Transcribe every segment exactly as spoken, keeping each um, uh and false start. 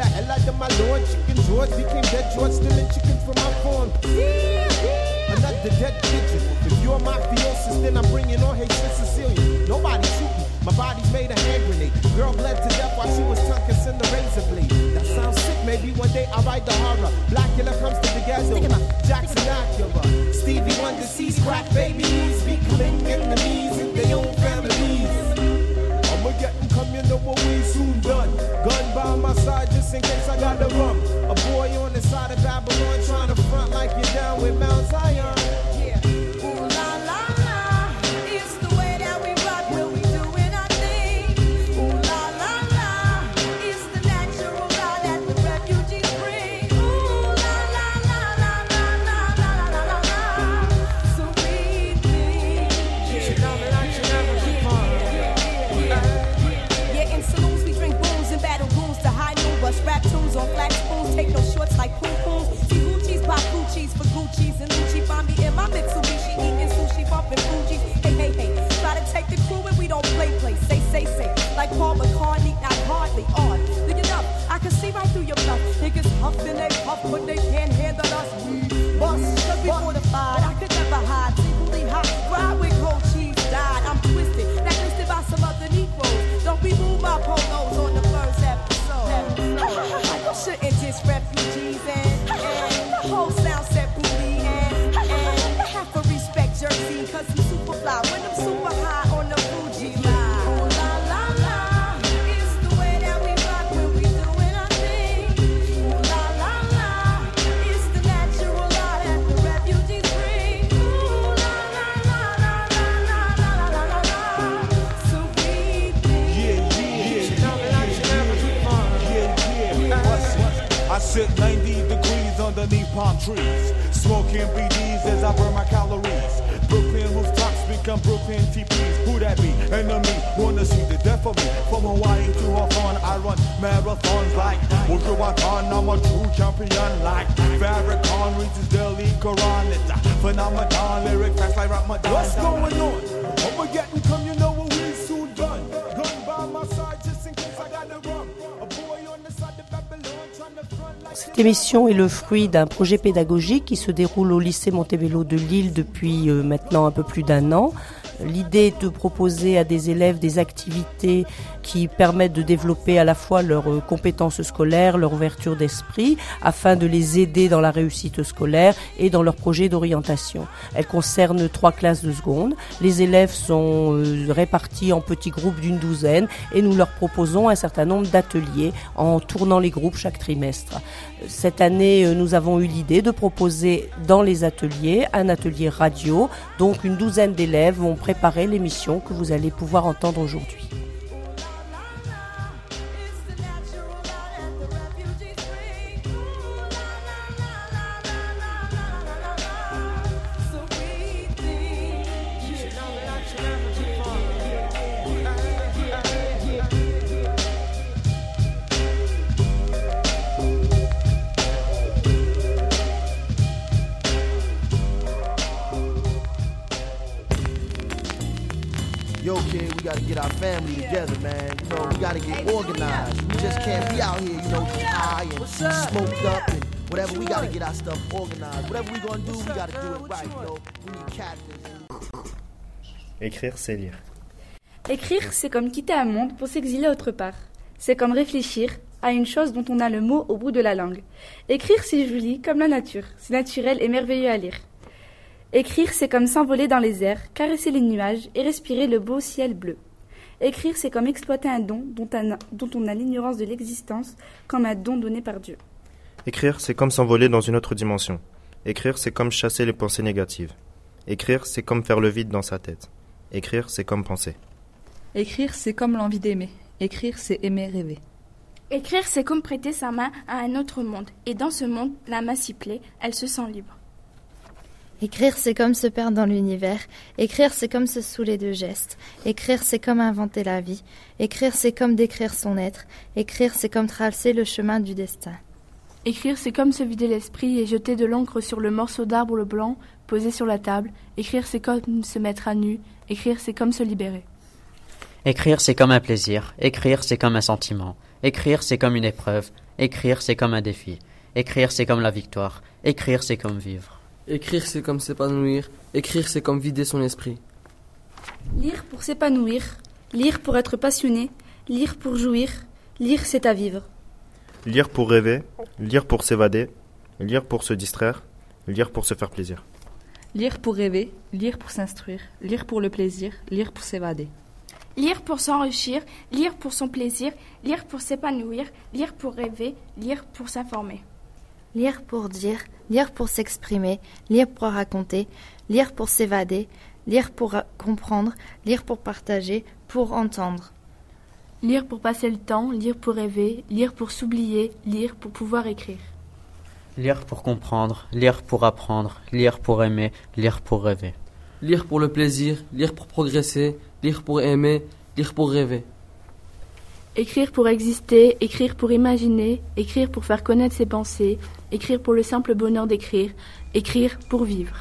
the hell out of my lord. Chicken George became dead George, stealing chicken from my farm. Another dead pigeon. If you're mafiosis, then I'm bringing on hatred Sicilian. Nobody shoot me. My body's made a hand grenade. Girl bled to death while she was tongue kissing the razor blade. That sounds sick. Maybe one day I'll write the horror. Blackula comes to the ghetto. Jackson Acura. Stevie Wonder sees crack babies. Be killing enemies in their own families. I'ma get them come, you know what we soon done. Gun by my side just in case I gotta run. A boy on the side of Babylon trying to front like you're down with Mount Zion. Yeah. Ooh la la la, it's the way that we rock when we doing our thing. Ooh la la la, it's the natural law that the refugees bring. Ooh la la la la la la la la la la. So we think. Yeah. Yeah, in saloons we drink booze and battle goons to high noon. Bust rap tunes on flat spoons, take no shorts like poom pooms. See Gucci's, pop Gucci's for Gucci's and Lucci. Find me in my Mitsubishi eating sushi, bumping Fuji. Hey, hey, hey, try to take the crew and we don't play, play. Say, say, say, like Paul McCartney, not hardly on. Do you know, I can see right through your bluff. Niggas huffing, they puff, but they can't handle us. We bust, cause we fortified. I could never hide, secretly hot. Ride with cold cheese, died. I'm twisted, blacklisted by some other Negroes. Don't remove my polos on the first episode. You shouldn't diss refugees and, and the whole sound set booty and, and have to respect Jersey cause I'm super fly when I'm super high on the Fuji line. Ooh la la la, it's the way that we rock when we doing our thing. Ooh la la la, it's the natural law that the refugees bring. Ooh la la la la la la la la la la. So we think. Yeah, yeah, yeah, yeah, yeah. I sit ninety degrees underneath palm trees, smoking B Ds as I burn my calories. Brooklyn rooftops become Brooklyn T Ps. Who that be? Enemy, wanna see the death of me. From Hawaii to Hawthorne, I run marathons like Wujuwatan. I'm a true champion like Farrakhan reaches Delhi Quran. It's a phenomenon, lyric facts like Ramadan. What's going on? I'ma get and come, you know what we soon done. Gun by my side just in case I gotta run. A boy on the side of Babylon trying to front like. Cette émission est le fruit d'un projet pédagogique qui se déroule au lycée Montebello de Lille depuis euh, maintenant un peu plus d'un an. L'idée est de proposer à des élèves des activités qui permettent de développer à la fois leurs compétences scolaires, leur ouverture d'esprit, afin de les aider dans la réussite scolaire et dans leur projet d'orientation. Elle concerne trois classes de seconde. Les élèves sont euh, répartis en petits groupes d'une douzaine et nous leur proposons un certain nombre d'ateliers en tournant les groupes chaque trimestre. Cette année, nous avons eu l'idée de proposer dans les ateliers un atelier radio, donc une douzaine d'élèves vont préparer l'émission que vous allez pouvoir entendre aujourd'hui. Yo, kid, we gotta get our family together, man. You know, we gotta get organized. We just can't be out here, you know, just high and smoked up and whatever. We gotta get our stuff organized. Whatever we gonna do, we gotta do it right, you know. We need captains. Écrire, c'est lire. Écrire, c'est comme quitter un monde pour s'exiler autre part. C'est comme réfléchir à une chose dont on a le mot au bout de la langue. Écrire, c'est joli comme la nature. C'est naturel et merveilleux à lire. Écrire, c'est comme s'envoler dans les airs, caresser les nuages et respirer le beau ciel bleu. Écrire, c'est comme exploiter un don dont on a, dont on a l'ignorance de l'existence, comme un don donné par Dieu. Écrire, c'est comme s'envoler dans une autre dimension. Écrire, c'est comme chasser les pensées négatives. Écrire, c'est comme faire le vide dans sa tête. Écrire, c'est comme penser. Écrire, c'est comme l'envie d'aimer. Écrire, c'est aimer rêver. Écrire, c'est comme prêter sa main à un autre monde. Et dans ce monde, la main s'y plaît, elle se sent libre. Écrire, c'est comme se perdre dans l'univers. Écrire, c'est comme se saouler de gestes. Écrire, c'est comme inventer la vie. Écrire, c'est comme décrire son être. Écrire, c'est comme tracer le chemin du destin. Écrire, c'est comme se vider l'esprit et jeter de l'encre sur le morceau d'arbre blanc posé sur la table. Écrire, c'est comme se mettre à nu. Écrire, c'est comme se libérer. Écrire, c'est comme un plaisir. Écrire, c'est comme un sentiment. Écrire, c'est comme une épreuve. Écrire, c'est comme un défi. Écrire, c'est comme la victoire. Écrire, c'est comme vivre. Écrire, c'est comme s'épanouir. Écrire, c'est comme vider son esprit. Lire pour s'épanouir. Lire pour être passionné. Lire pour jouir. Lire, c'est à vivre. Lire pour rêver. Lire pour s'évader. Lire pour se distraire. Lire pour se faire plaisir. Lire pour rêver. Lire pour s'instruire. Lire pour le plaisir. Lire pour s'évader. Lire pour s'enrichir, lire pour son plaisir, lire pour s'épanouir, lire pour rêver, lire pour s'informer. Lire pour dire, lire pour s'exprimer, lire pour raconter, lire pour s'évader, lire pour comprendre, lire pour partager, pour entendre. Lire pour passer le temps, lire pour rêver, lire pour s'oublier, lire pour pouvoir écrire. Lire pour comprendre, lire pour apprendre, lire pour aimer, lire pour rêver. Lire pour le plaisir, lire pour progresser, lire pour aimer, lire pour rêver. Écrire pour exister, écrire pour imaginer, écrire pour faire connaître ses pensées, écrire pour le simple bonheur d'écrire, écrire pour vivre.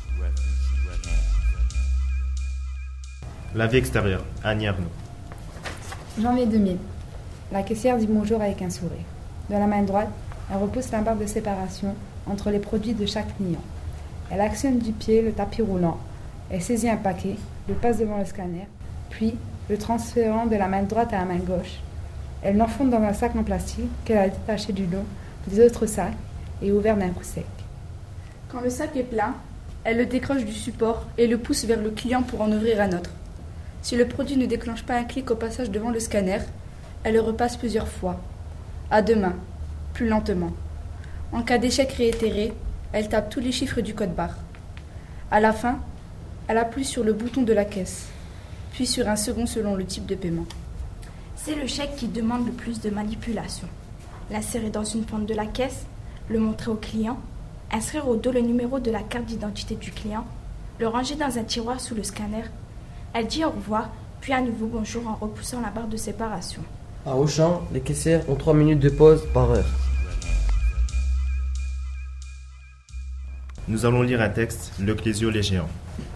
La vie extérieure, Annie Arnaud. Janvier deux mille. La caissière dit bonjour avec un sourire. De la main droite, elle repousse la barre de séparation entre les produits de chaque client. Elle actionne du pied le tapis roulant. Elle saisit un paquet, le passe devant le scanner, puis, le transférant de la main droite à la main gauche, elle l'enfonce dans un sac en plastique qu'elle a détaché du long des autres sacs et ouvert d'un coup sec. Quand le sac est plein, elle le décroche du support et le pousse vers le client pour en ouvrir un autre. Si le produit ne déclenche pas un clic au passage devant le scanner, elle le repasse plusieurs fois, à deux mains, plus lentement. En cas d'échec réitéré, elle tape tous les chiffres du code barre. À la fin, elle appuie sur le bouton de la caisse, puis sur un second selon le type de paiement. C'est le chèque qui demande le plus de manipulation. L'insérer dans une fente de la caisse, le montrer au client, inscrire au dos le numéro de la carte d'identité du client, le ranger dans un tiroir sous le scanner. Elle dit au revoir, puis à nouveau bonjour en repoussant la barre de séparation. À Auchan, les caissières ont trois minutes de pause par heure. Nous allons lire un texte, Le Clésio les géants.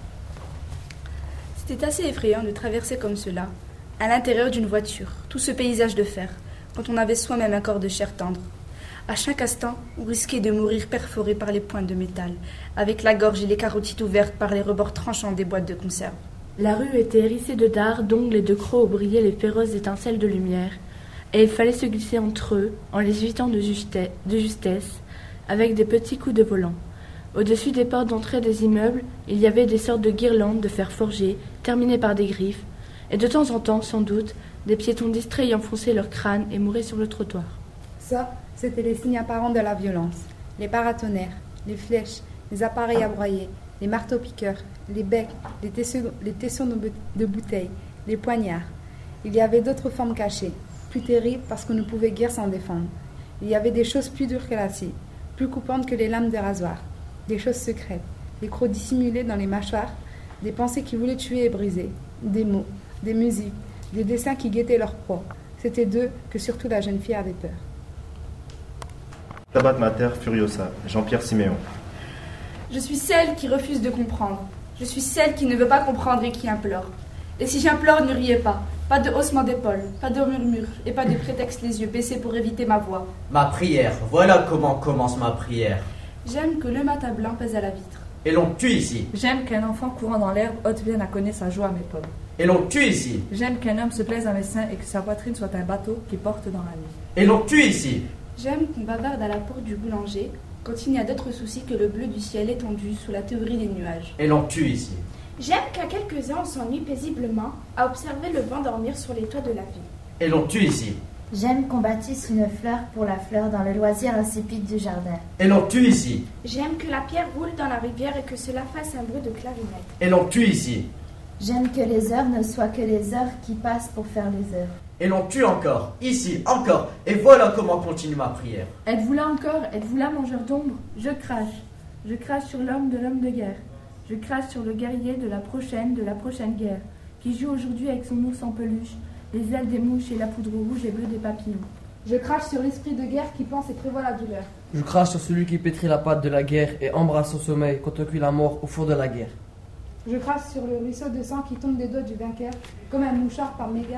C'était assez effrayant de traverser comme cela, à l'intérieur d'une voiture, tout ce paysage de fer, quand on avait soi-même un corps de chair tendre. À chaque instant, on risquait de mourir perforé par les pointes de métal, avec la gorge et les carotides ouvertes par les rebords tranchants des boîtes de conserve. La rue était hérissée de dards, d'ongles et de crocs où brillaient les féroces étincelles de lumière, et il fallait se glisser entre eux, en les évitant de, juste- de justesse, avec des petits coups de volant. Au-dessus des portes d'entrée des immeubles, il y avait des sortes de guirlandes de fer forgé, terminées par des griffes, et de temps en temps, sans doute, des piétons distraits y enfonçaient leur crâne et mouraient sur le trottoir. Ça, c'était les signes apparents de la violence. Les paratonnerres, les flèches, les appareils à broyer, les marteaux-piqueurs, les becs, les tessons, les tessons de, bou- de bouteilles, les poignards. Il y avait d'autres formes cachées, plus terribles parce qu'on ne pouvait guère s'en défendre. Il y avait des choses plus dures que l'acier, plus coupantes que les lames de rasoir. Des choses secrètes, des crocs dissimulés dans les mâchoires, des pensées qui voulaient tuer et briser, des mots, des musiques, des dessins qui guettaient leur proie. C'était d'eux que surtout la jeune fille avait peur. Stabat Mater Furiosa, Jean-Pierre Siméon. Je suis celle qui refuse de comprendre. Je suis celle qui ne veut pas comprendre et qui implore. Et si j'implore, ne riez pas. Pas de haussement d'épaule, pas de murmure et pas de prétexte les yeux baissés pour éviter ma voix. Ma prière, voilà comment commence ma prière. J'aime que le matin blanc pèse à la vitre. Et l'on tue ici. J'aime qu'un enfant courant dans l'herbe ôte vienne à connaître sa joie à mes pommes. Et l'on tue ici. J'aime qu'un homme se plaise dans les seins et que sa poitrine soit un bateau qui porte dans la nuit. Et l'on tue ici. J'aime qu'on bavarde à la porte du boulanger quand il n'y a d'autres soucis que le bleu du ciel étendu sous la théorie des nuages. Et l'on tue ici. J'aime qu'à quelques-uns on s'ennuie paisiblement à observer le vent dormir sur les toits de la ville. Et l'on tue ici. J'aime qu'on bâtisse une fleur pour la fleur dans le loisir insipide du jardin. Et l'on tue ici. J'aime que la pierre roule dans la rivière et que cela fasse un bruit de clarinette. Et l'on tue ici. J'aime que les heures ne soient que les heures qui passent pour faire les heures. Et l'on tue encore, ici, encore. Et voilà comment continue ma prière. Êtes-vous là encore? Êtes-vous là, mangeur d'ombre? Je crache. Je crache sur l'homme de l'homme de guerre. Je crache sur le guerrier de la prochaine, de la prochaine guerre, qui joue aujourd'hui avec son ours en peluche, les ailes des mouches et la poudre rouge et bleue des papillons. Je crache sur l'esprit de guerre qui pense et prévoit la douleur. Je crache sur celui qui pétrit la pâte de la guerre et embrasse au sommeil quand on cuit la mort au four de la guerre. Je crache sur le ruisseau de sang qui tombe des doigts du vainqueur, comme un mouchoir par mégarde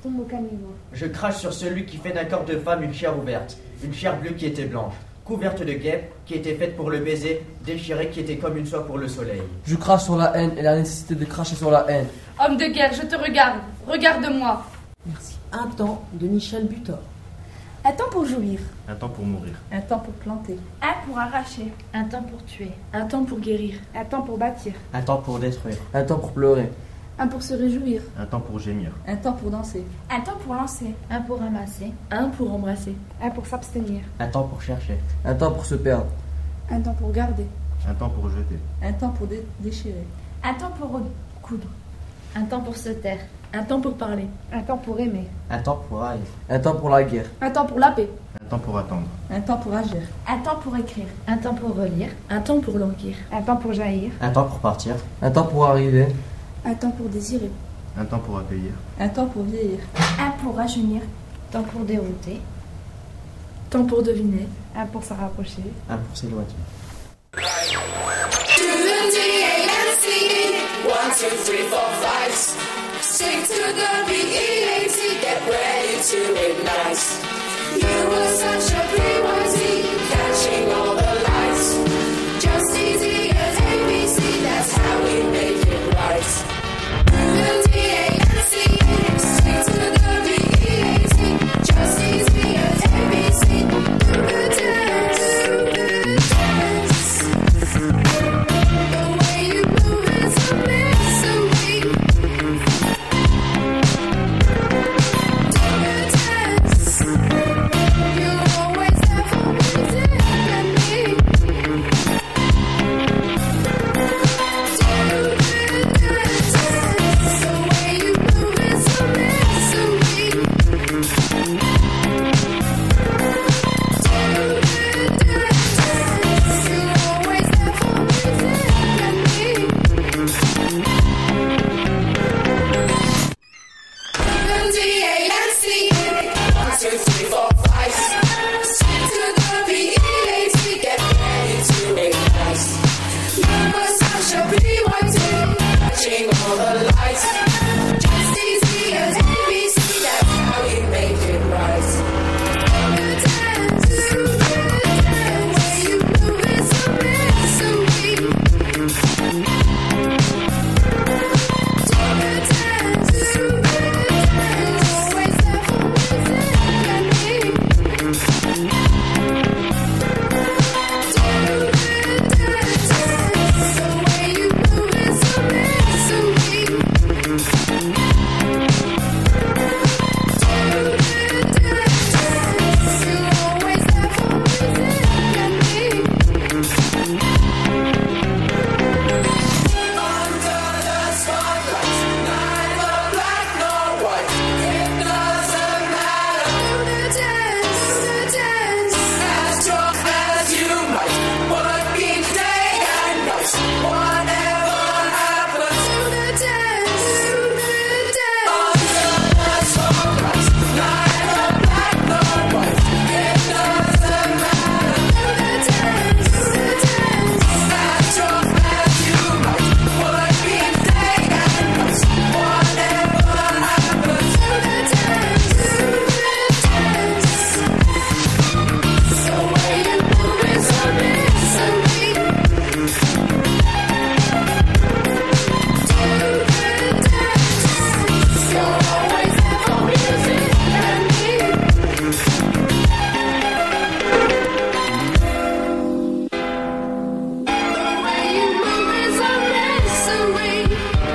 tombe au caniveau. Je crache sur celui qui fait d'un corps de femme une chair ouverte, une chair bleue qui était blanche, couverte de guêpes, qui était faite pour le baiser, déchirée qui était comme une soie pour le soleil. Je crache sur la haine et la nécessité de cracher sur la haine. Homme de guerre, je te regarde. Regarde-moi. Merci. Un temps de Michel Butor. Un temps pour jouir. Un temps pour mourir. Un temps pour planter. Un pour arracher. Un temps pour tuer. Un temps pour guérir. Un temps pour bâtir. Un temps pour détruire. Un temps pour pleurer. Un pour se réjouir. Un temps pour gémir. Un temps pour danser. Un temps pour lancer. Un pour ramasser. Un pour embrasser. Un pour s'abstenir. Un temps pour chercher. Un temps pour se perdre. Un temps pour garder. Un temps pour jeter. Un temps pour dé- déchirer. Un temps pour recoudre. Un temps pour se taire. Un temps pour parler. Un temps pour aimer. Un temps pour haïr. Un temps pour la guerre. Un temps pour la paix. Un temps pour attendre. Un temps pour agir. Un temps pour écrire. Un temps pour relire. Un temps pour languir. Un temps pour jaillir. Un temps pour partir. Un temps pour arriver. Un temps pour désirer. Un temps pour accueillir. Un temps pour vieillir. Un pour rajeunir. Temps pour dérouter. Temps pour deviner. Un pour se rapprocher. Un pour s'éloigner. One, two, three, four, five. Stick to the B E A T, get ready to ignite. You were such a P Y T, catching all the lights. Just easy as A B C, that's how we make it right. The D A N C, stick to the B E A T, just easy as A B C. Do the dance, do the dance. The way you move is a mystery. Do the dance. You're always there for me, and me. Do the dance. The way you move is a mystery. Do the dance. You're always there for me, and me. The D A N C. One, two, three, four, five. Stick to the B E A T. Get ready to ignite. You were such a P Y T, catching all the lights. Just easy as A B C. That's how we make it right. The dance, the way you move is a mystery. Do the dance, always there for me, and me. Do the dance, the way you move is a mystery. Do the dance, you're always there for me, and me. Under the spotlight, neither black nor white. It doesn't matter. Do the dance, do the dance. As strong as you might. Working day and night. Whatever happens. Do the dance, do the dance. Under the spotlight, neither black nor white. It doesn't matter. Do the dance, do the dance. As strong as you might. Working day and night. Whatever happens. Do the dance, do the dance. The way you move is a mystery. Do the dance. You're always there for music and me. The way you move is a mystery.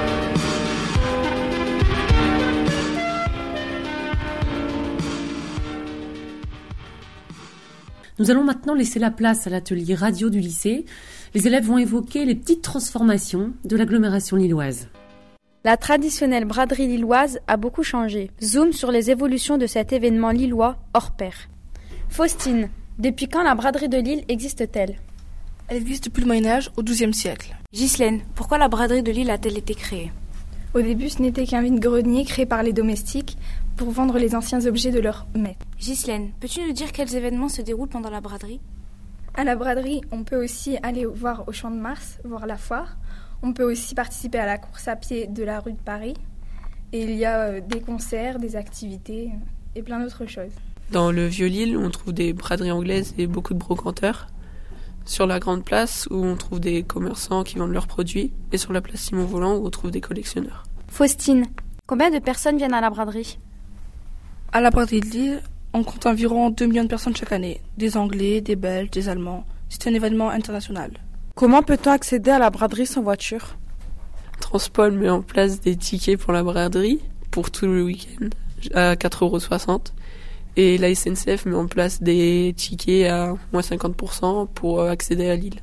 Nous allons maintenant laisser la place à l'atelier radio du lycée. Les élèves vont évoquer les petites transformations de l'agglomération lilloise. La traditionnelle braderie lilloise a beaucoup changé. Zoom sur les évolutions de cet événement lillois hors pair. Faustine, depuis quand la braderie de Lille existe-t-elle? Elle existe depuis le Moyen-Âge, au douzième siècle. Ghislaine, pourquoi la braderie de Lille a-t-elle été créée? Au début, ce n'était qu'un vide-grenier créé par les domestiques pour vendre les anciens objets de leur maître. Ghislaine, peux-tu nous dire quels événements se déroulent pendant la braderie? À la braderie, on peut aussi aller voir au Champ de Mars, voir la foire. On peut aussi participer à la course à pied de la rue de Paris. Et il y a euh, des concerts, des activités euh, et plein d'autres choses. Dans le Vieux-Lille, on trouve des braderies anglaises et beaucoup de brocanteurs. Sur la Grande Place, où on trouve des commerçants qui vendent leurs produits. Et sur la place Simon-Volant, où on trouve des collectionneurs. Faustine, combien de personnes viennent à la braderie? À la braderie de Lille, on compte environ deux millions de personnes chaque année. Des Anglais, des Belges, des Allemands. C'est un événement international. Comment peut-on accéder à la braderie sans voiture? Transpol met en place des tickets pour la braderie, pour tout le week-end, à quatre euros soixante. Et la S N C F met en place des tickets à moins cinquante pour cent pour accéder à Lille.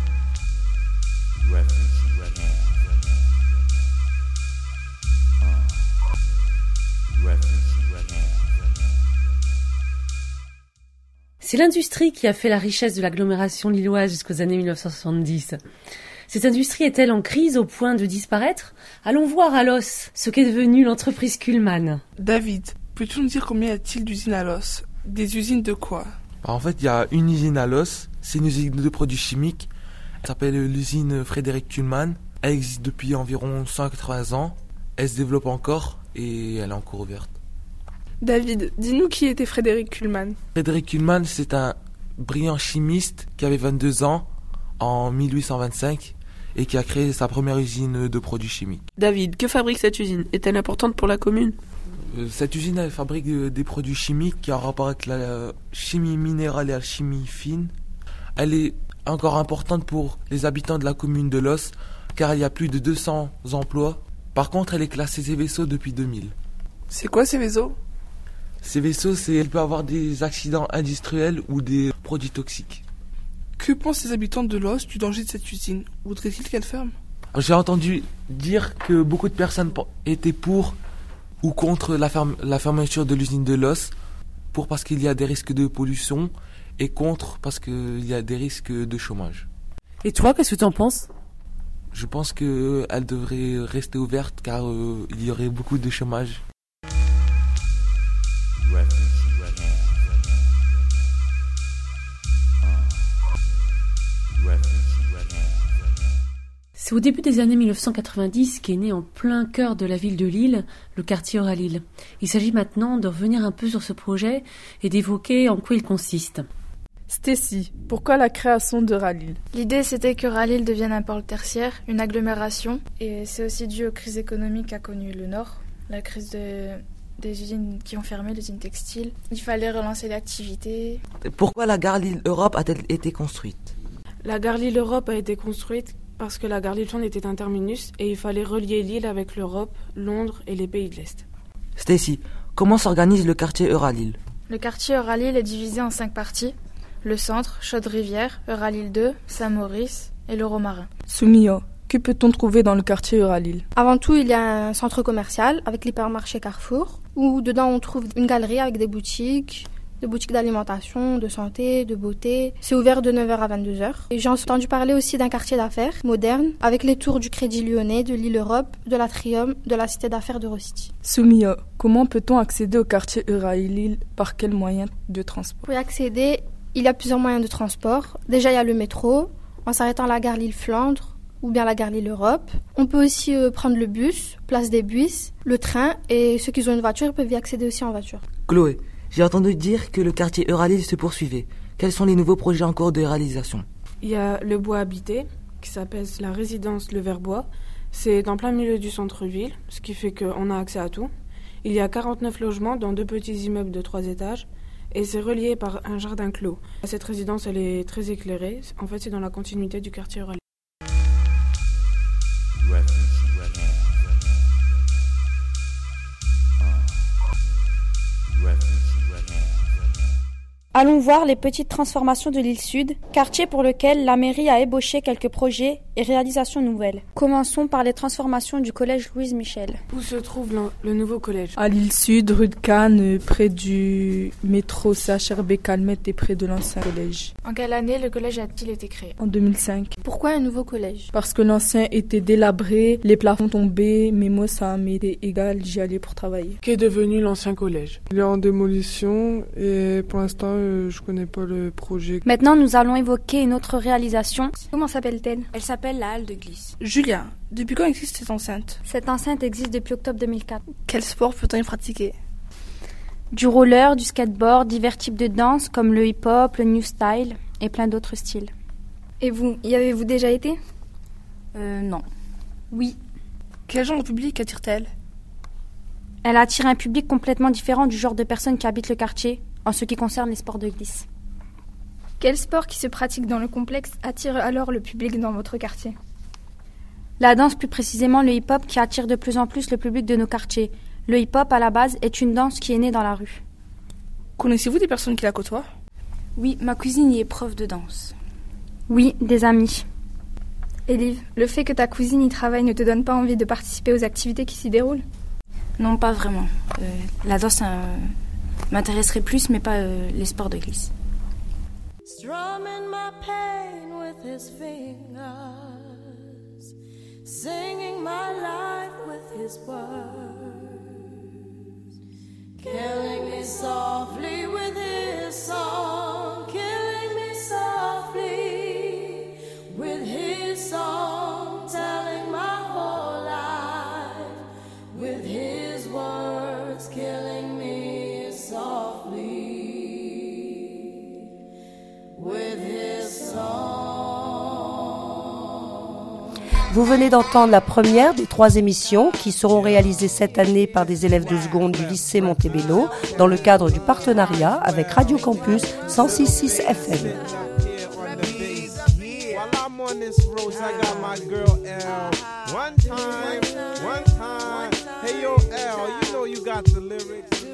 C'est l'industrie qui a fait la richesse de l'agglomération lilloise jusqu'aux années mille neuf cent soixante-dix. Cette industrie est-elle en crise au point de disparaître? Allons voir à Los ce qu'est devenu l'entreprise Kuhlmann. David, peux-tu nous dire combien y a-t-il d'usines à Los? Des usines de quoi? En fait, il y a une usine à Los, c'est une usine de produits chimiques. Elle s'appelle l'usine Frédéric Kuhlmann. Elle existe depuis environ cent quatre-vingts ans. Elle se développe encore et elle est encore ouverte. David, dis-nous qui était Frédéric Kuhlmann. Frédéric Kuhlmann, c'est un brillant chimiste qui avait vingt-deux ans en mille huit cent vingt-cinq et qui a créé sa première usine de produits chimiques. David, que fabrique cette usine? Est-elle importante pour la commune? Cette usine, elle fabrique des produits chimiques qui ont rapport avec la chimie minérale et la chimie fine. Elle est encore importante pour les habitants de la commune de Los, car il y a plus de deux cents emplois. Par contre, elle est classée Seveso depuis deux mille. C'est quoi Seveso? Seveso, c'est elle peut avoir des accidents industriels ou des produits toxiques. Que pensent les habitants de Los du danger de cette usine? Voudraient-ils qu'elle ferme? J'ai entendu dire que beaucoup de personnes étaient pour ou contre la, ferme, la fermeture de l'usine de Los, pour parce qu'il y a des risques de pollution, et contre parce qu'il y a des risques de chômage. Et toi, qu'est-ce que tu en penses? Je pense qu'elle devrait rester ouverte car euh, il y aurait beaucoup de chômage. C'est au début des années mille neuf cent quatre-vingt-dix qu'est né en plein cœur de la ville de Lille, le quartier Euralille. Il s'agit maintenant de revenir un peu sur ce projet et d'évoquer en quoi il consiste. Stacy, pourquoi la création d'Euralille? L'idée, c'était qu'Euralille devienne un pôle tertiaire, une agglomération. Et c'est aussi dû aux crises économiques qu'a connues le Nord, la crise de, des usines qui ont fermé, les usines textiles. Il fallait relancer l'activité. Pourquoi la gare Lille-Europe a-t-elle été construite? La gare Lille-Europe a été construite parce que la gare Lille-Jean était un terminus et il fallait relier Lille avec l'Europe, Londres et les pays de l'Est. Stacy, comment s'organise le quartier Euralille? Le quartier Euralille est divisé en cinq parties. Le centre, Chaude-Rivière, Euralille deux, Saint-Maurice et le Romarin. Soumio, que peut-on trouver dans le quartier Euralille? Avant tout, il y a un centre commercial avec l'hypermarché Carrefour, où dedans on trouve une galerie avec des boutiques, des boutiques d'alimentation, de santé, de beauté. C'est ouvert de neuf heures à vingt-deux heures. Et j'ai entendu parler aussi d'un quartier d'affaires moderne, avec les tours du Crédit Lyonnais, de l'île Europe, de l'Atrium, de la cité d'affaires de Rosity. Soumio, comment peut-on accéder au quartier Euralille? Par quels moyens de transport? Pour y accéder, il y a plusieurs moyens de transport. Déjà, il y a le métro, en s'arrêtant à la gare Lille-Flandre ou bien la gare Lille-Europe. On peut aussi euh, prendre le bus, place des bus, le train, et ceux qui ont une voiture peuvent y accéder aussi en voiture. Chloé, j'ai entendu dire que le quartier Euralille se poursuivait. Quels sont les nouveaux projets en cours de réalisation? Il y a le bois habité, qui s'appelle la résidence Le Verbois. C'est en plein milieu du centre-ville, ce qui fait qu'on a accès à tout. Il y a quarante-neuf logements dans deux petits immeubles de trois étages. Et c'est relié par un jardin clos. Cette résidence, elle est très éclairée. En fait, c'est dans la continuité du quartier Euralille. Allons voir les petites transformations de l'île Sud, quartier pour lequel la mairie a ébauché quelques projets et réalisations nouvelles. Commençons par les transformations du collège Louise Michel. Où se trouve le, le nouveau collège? À l'île Sud, rue de Cannes, près du métro C H R B Calmette et près de l'ancien collège. En quelle année le collège a-t-il été créé? En deux mille cinq. Pourquoi un nouveau collège? Parce que l'ancien était délabré, les plafonds tombaient, mais moi ça m'était égal, j'y allais pour travailler. Qu'est devenu l'ancien collège? Il est en démolition et pour l'instant euh, je connais pas le projet. Maintenant, nous allons évoquer une autre réalisation. Comment s'appelle-t-elle? Elle s'appelle la Halle de Glisse. Julia, depuis quand existe cette enceinte? Cette enceinte existe depuis octobre deux mille quatre. Quel sport peut-on y pratiquer? Du roller, du skateboard, divers types de danse comme le hip-hop, le new style et plein d'autres styles. Et vous, y avez-vous déjà été? Euh, non. Oui. Quel genre de public attire-t-elle? Elle attire un public complètement différent du genre de personnes qui habitent le quartier en ce qui concerne les sports de glisse. Quel sport qui se pratique dans le complexe attire alors le public dans votre quartier? La danse, plus précisément le hip-hop, qui attire de plus en plus le public de nos quartiers. Le hip-hop, à la base, est une danse qui est née dans la rue. Connaissez-vous des personnes qui la côtoient? Oui, ma cousine y est prof de danse. Oui, des amis. Élise, le fait que ta cousine y travaille ne te donne pas envie de participer aux activités qui s'y déroulent? Non, pas vraiment. Euh, la danse euh, m'intéresserait plus, mais pas euh, les sports de glisse. Strumming my pain with his fingers, singing my life with his words, killing me softly with his song, killing me softly with his song, telling my whole life with his words, killing me softly with his song. Vous venez d'entendre la première des trois émissions qui seront réalisées cette année par des élèves de seconde du lycée Montebello dans le cadre du partenariat avec Radio Campus cent six virgule six F M. On this road, I got my girl L. One time, one time. Hey yo L, you know you got the lyrics.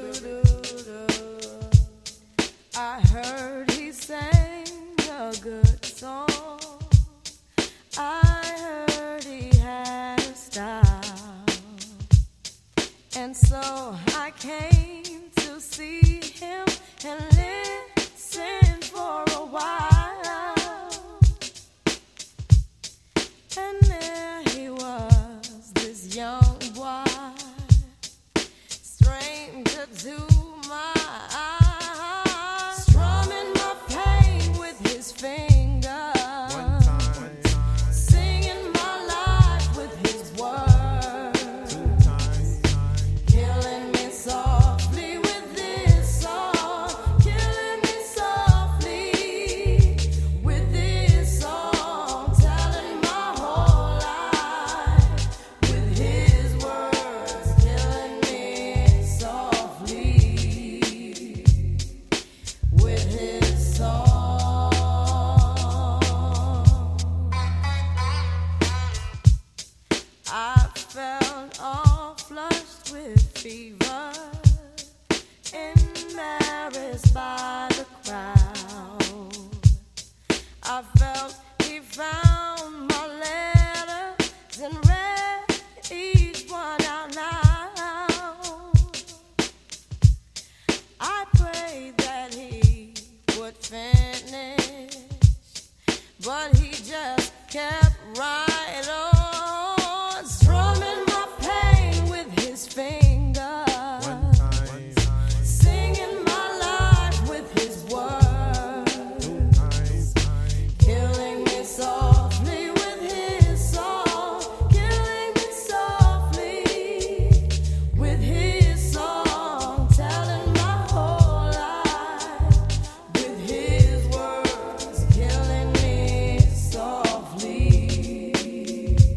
I heard he sang a good song. I heard he had a style. And so I came to see him and listen for a while. And there he was, this young boy, stranger to my eyes, strumming my pain with his fingers, one time, one time. Singing my life with his words, two times, killing me softly with this song, killing me softly with this song, telling my fever, embarrassed by the crowd. I felt he found my letters and read each one out loud. I prayed that he would finish, but he just kept right on, strumming my pain with his fingers. With his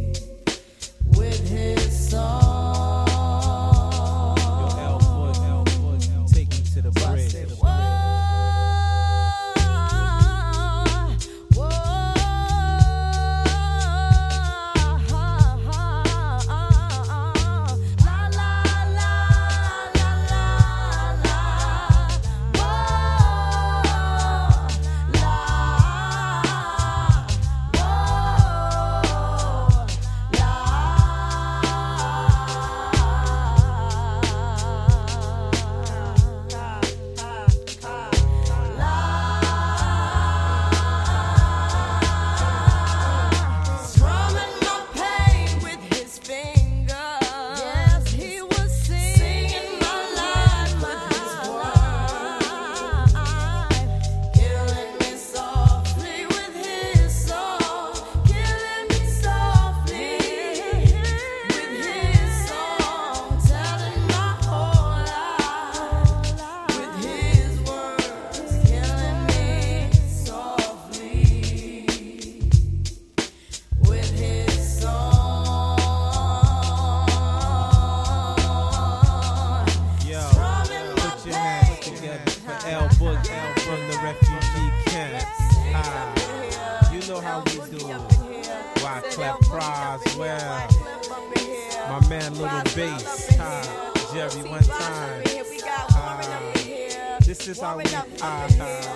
how we do. Wyclef Croswell, my man Little Bass, uh, Jerry one time. Uh, this is how we uh, uh,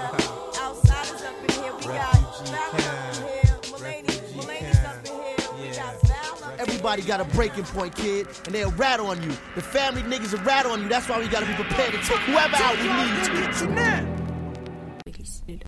refugee camp, refugee camp, yeah. Everybody got a breaking point, kid, and they'll rat on you. The family niggas will rat on you. That's why we gotta be prepared to take whoever out we need to.